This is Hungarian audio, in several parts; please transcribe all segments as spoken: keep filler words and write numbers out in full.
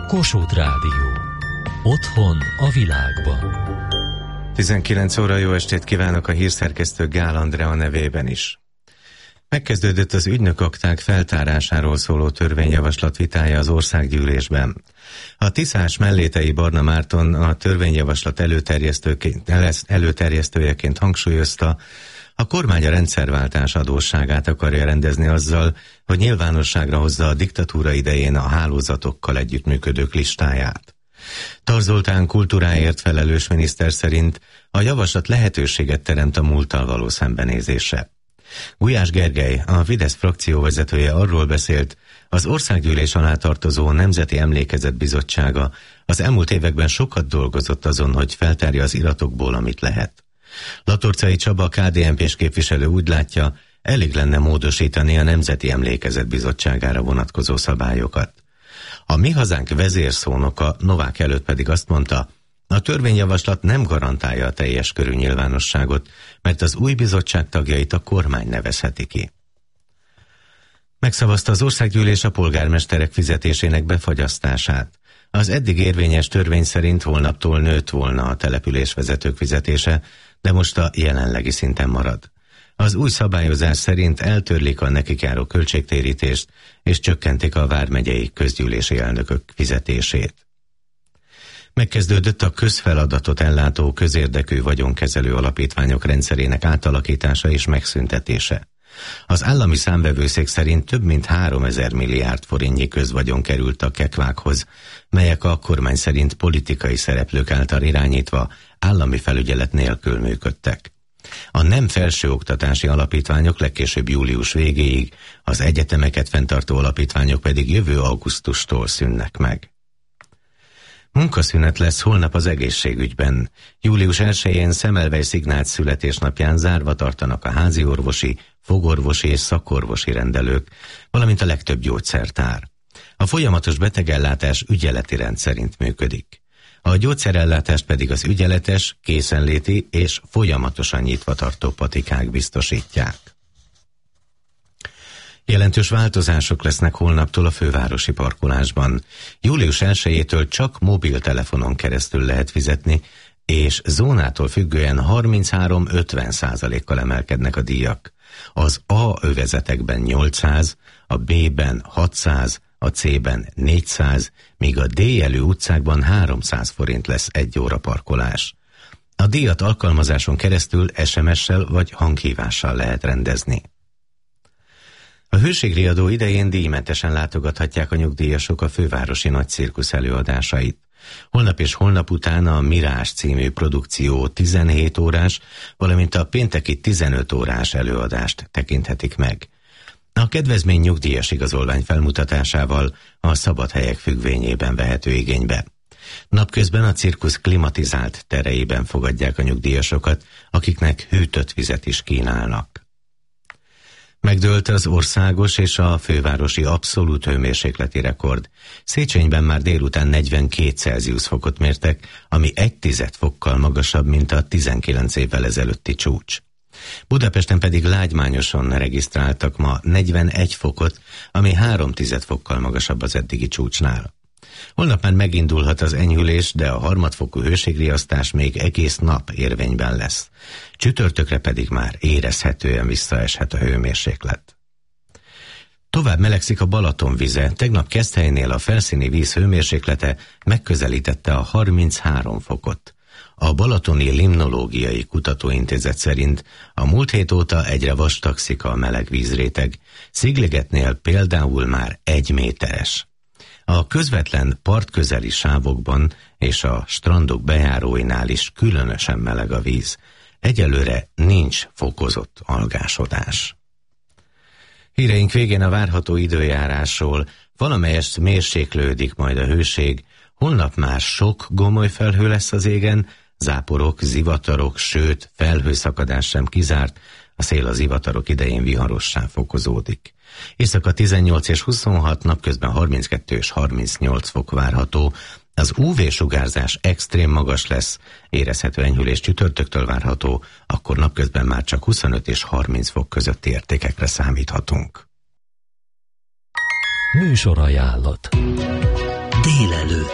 Kossuth Rádió. Otthon a világban. tizenkilenc óra, jó estét kívánok a hírszerkesztő Gál Andrea nevében is. Megkezdődött az ügynökakták feltárásáról szóló törvényjavaslat vitája az országgyűlésben. A tiszás Mellétei Barna Márton a törvényjavaslat előterjesztőként, előterjesztőjeként hangsúlyozta, a kormány a rendszerváltás adósságát akarja rendezni azzal, hogy nyilvánosságra hozza a diktatúra idején a hálózatokkal együttműködők listáját. Tar Zoltán kultúráért felelős miniszter szerint a javaslat lehetőséget teremt a múlttal való szembenézésre. Gulyás Gergely, a Fidesz frakcióvezetője arról beszélt, az országgyűlés alá tartozó Nemzeti Emlékezet Bizottsága az elmúlt években sokat dolgozott azon, hogy feltárja az iratokból, amit lehet. Latorcai Csaba, ká dé en pés képviselő úgy látja, elég lenne módosítani a Nemzeti Emlékezet Bizottságára vonatkozó szabályokat. A Mi Hazánk vezérszónoka Novák előtt pedig azt mondta, a törvényjavaslat nem garantálja a teljes körű nyilvánosságot, mert az új bizottság tagjait a kormány nevezheti ki. Megszavazta az országgyűlés a polgármesterek fizetésének befagyasztását. Az eddig érvényes törvény szerint holnaptól nőtt volna a településvezetők fizetése, de most a jelenlegi szinten marad. Az új szabályozás szerint eltörlik a nekik járó költségtérítést, és csökkentik a vármegyei közgyűlési elnökök fizetését. Megkezdődött a közfeladatot ellátó közérdekű vagyonkezelő alapítványok rendszerének átalakítása és megszüntetése. Az állami számvevőszék szerint több mint háromezer milliárd forintnyi közvagyon került a kekvákhoz, melyek a kormány szerint politikai szereplők által irányítva állami felügyelet nélkül működtek. A nem felsőoktatási alapítványok legkésőbb július végéig, az egyetemeket fenntartó alapítványok pedig jövő augusztustól szűnnek meg. Munkaszünet lesz holnap az egészségügyben. július elsején Szemelweis Ignác születésnapján zárva tartanak a háziorvosi, fogorvosi és szakorvosi rendelők, valamint a legtöbb gyógyszertár. A folyamatos betegellátás ügyeleti rend szerint működik. A gyógyszerellátást pedig az ügyeletes, készenléti és folyamatosan nyitva tartó patikák biztosítják. Jelentős változások lesznek holnaptól a fővárosi parkolásban. július elsejétől csak mobiltelefonon keresztül lehet fizetni, és zónától függően harminchárom-ötven százalékkal emelkednek a díjak. Az A övezetekben nyolcszáz, a B-ben hatszáz, a C-ben négyszáz, míg a D-jelű utcákban háromszáz forint lesz egy óra parkolás. A díjat alkalmazáson keresztül es em es-sel vagy hanghívással lehet rendezni. A hőségriadó idején díjmentesen látogathatják a nyugdíjasok a fővárosi nagy cirkusz előadásait. Holnap és holnap után a Mirás című produkció tizenhét órás, valamint a pénteki tizenöt órás előadást tekinthetik meg. A kedvezmény nyugdíjas igazolvány felmutatásával a szabadhelyek függvényében vehető igénybe. Napközben a cirkusz klimatizált tereiben fogadják a nyugdíjasokat, akiknek hűtött vizet is kínálnak. Megdőlt az országos és a fővárosi abszolút hőmérsékleti rekord. Széchenyben már délután negyvenkét Celsius fokot mértek, ami egy tized fokkal magasabb, mint a tizenkilenc évvel ezelőtti csúcs. Budapesten pedig lágymányosan regisztráltak ma negyvenegy fokot, ami három tized fokkal magasabb az eddigi csúcsnál. Holnap már megindulhat az enyhülés, de a harmadfokú hőségriasztás még egész nap érvényben lesz. Csütörtökre pedig már érezhetően visszaeshet a hőmérséklet. Tovább melegszik a Balaton vize. Tegnap Keszthelynél a felszíni víz hőmérséklete megközelítette a harminchárom fokot. A Balatoni Limnológiai Kutatóintézet szerint a múlt hét óta egyre vastagszik a meleg vízréteg. Szigligetnél például már egy méteres. A közvetlen partközeli sávokban és a strandok bejáróinál is különösen meleg a víz. Egyelőre nincs fokozott algásodás. Híreink végén a várható időjárásról. Valamelyest mérséklődik majd a hőség. Holnap már sok gomoly felhő lesz az égen, záporok, zivatarok, sőt felhőszakadás sem kizárt, a szél az zivatarok idején viharossá fokozódik. Éjszaka tizennyolc és huszonhat, napközben harminckettő és harmincnyolc fok várható. Az ú vé-sugárzás extrém magas lesz, érezhető enyhülés csütörtöktől várható, akkor napközben már csak huszonöt és harminc fok közötti értékekre számíthatunk. Műsorajánlat. Délelőtt.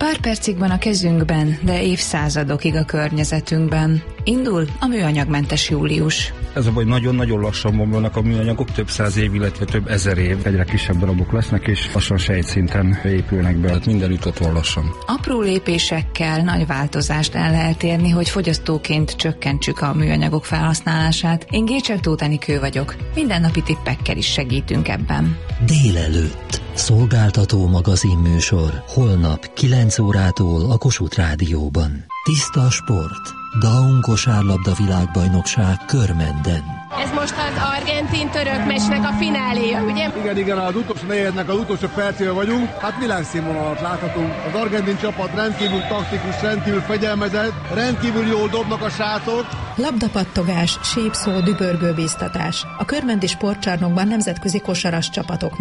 Pár percig van a kezünkben, de évszázadokig a környezetünkben. Indul a műanyagmentes július. Ez a baj, nagyon-nagyon lassan bomlanak a műanyagok, több száz év, illetve több ezer év. Egyre kisebb darabok lesznek, és lassan sejtszinten épülnek be. Hát mindenütt ott van lassan. Apró lépésekkel nagy változást el lehet érni, hogy fogyasztóként csökkentsük a műanyagok felhasználását. Én Gécsek Tóth Enikő vagyok. Mindennapi tippekkel is segítünk ebben. Délelőtt. Szolgáltató magazinműsor. Holnap kilenc órától a Kossuth Rádióban. Tiszta sport. Daun kosárlabda világbajnokság Körmenden. Ez most az argentin-török meccsnek a fináléja, ugye? Igen, igen, az utolsó negyednek az utolsó percével vagyunk. Hát világszínvonalat láthatunk. Az argentin csapat rendkívül taktikus, rendkívül fegyelmezett, rendkívül jól dobnak a srácok. Labdapattogás, sípszó, dübörgő bíztatás. A körmendi sportcsarnokban nemzetközi kosaras csapatok